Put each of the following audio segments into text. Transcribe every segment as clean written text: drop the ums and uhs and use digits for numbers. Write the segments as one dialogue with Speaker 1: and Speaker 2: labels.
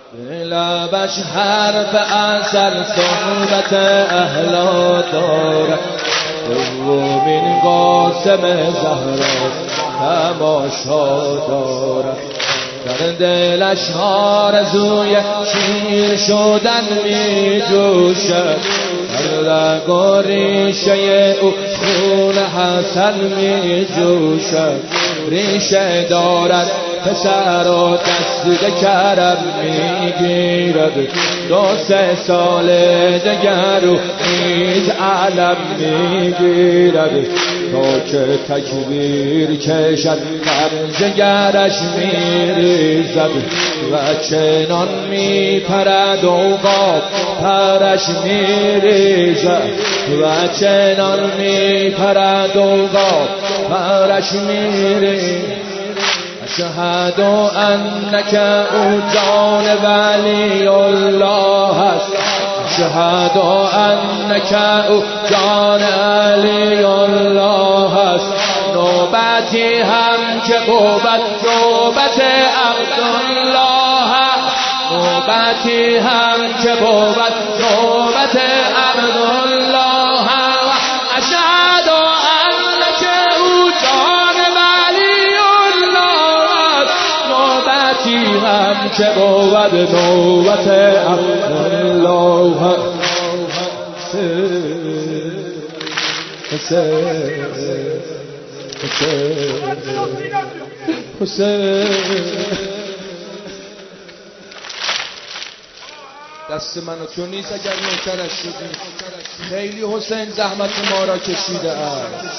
Speaker 1: لبش حرف اصل صحبت اهلا دارد دومین قاسم زهرا تماشا دارد در دلش آرزوی شیر شدن می جوشد در رگ و ریشه او خون حسن می جوشد ریشه دارد پسر و دست کرم میگیرد 2-3 سال دگر رو نیز علم میگیرد تا که تکبیر کشد در جگرش میریزد و چنان میپرد و قاب پرش میریزد و چنان میپرد و قاب پرش میریزد اشهد انک او جان ولی الله است اشهد انک او جان علی الله است نوبتی هم که بود نوبت عبدالله نوبتی هم که بود نوبت عبدالله اشهد انک او جان ولی الله نوبتی هم که بود نوبت عبدالله حسین دست من و تو نیست اگر نوکرش شدی خیلی حسین زحمت ما را کشیده است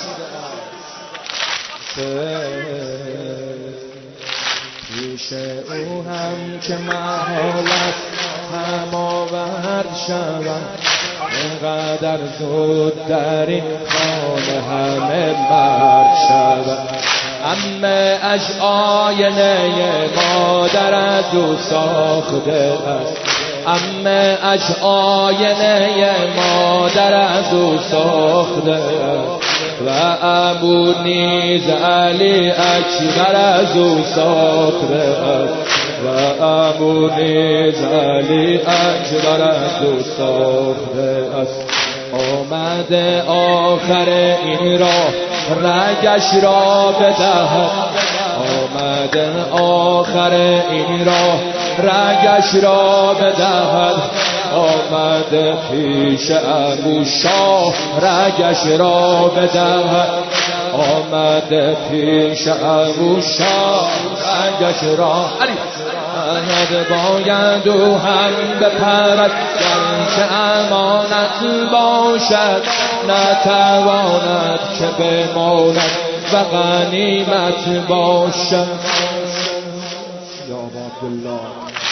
Speaker 1: پیش او هم که محالت هم آورد شوم اینقدر زود در این خانه همه مرد شوم عمه اش آینه مادر از او ساخته است عمه اش آینه مادر از او ساخته است و ابو نیز علی اکبر از او ساخته است و ابو نیز علی اکبر از او ساخته است آمده آخر این راه رگش را بدهد آمده آخر این راه رگش را بدهد آمده پیش ابو شاه رگش را بدهد آمده پیش ابو شاه رگش را احد باید او هم بپرد گرچه امانت باشد نتواند که بماند و غنیمت باشد یا عبدالله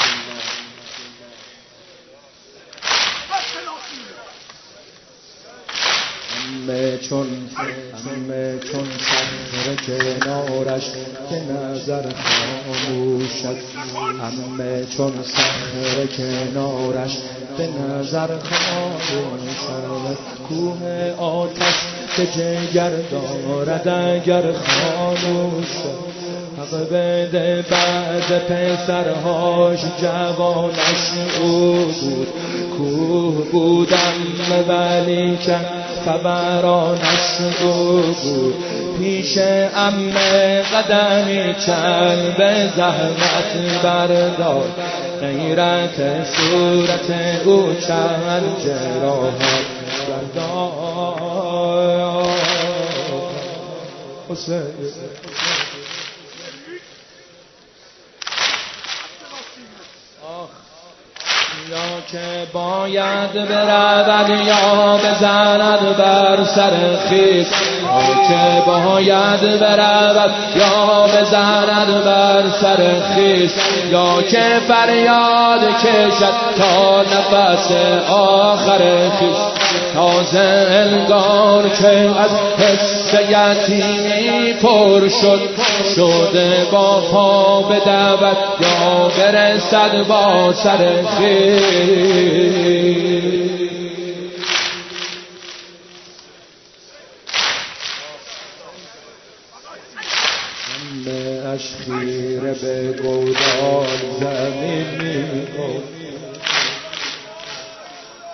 Speaker 1: همه چون صخره کنارش که نظر خاموشد همه چون صخره کنارش به نظر خاموشد کوه آتش به جگر دارد اگر خاموشد حق بده بعد پسرهاش جوانش او بود کوه بودم ولی که خبرانش او بود پیش عمه قدمی چند به زحمت بردار غیرت صورت او چند جراحت بردار حسین یا که باید برود یا بزند بر سر خویش یا که باید برود یا بزند بر سر خویش یا که فریاد کشد تا نفس آخر خویش تازه انگار که از حس یتیمی پر شده با پا بدود یا برسد با سر خویش همه اش خیره به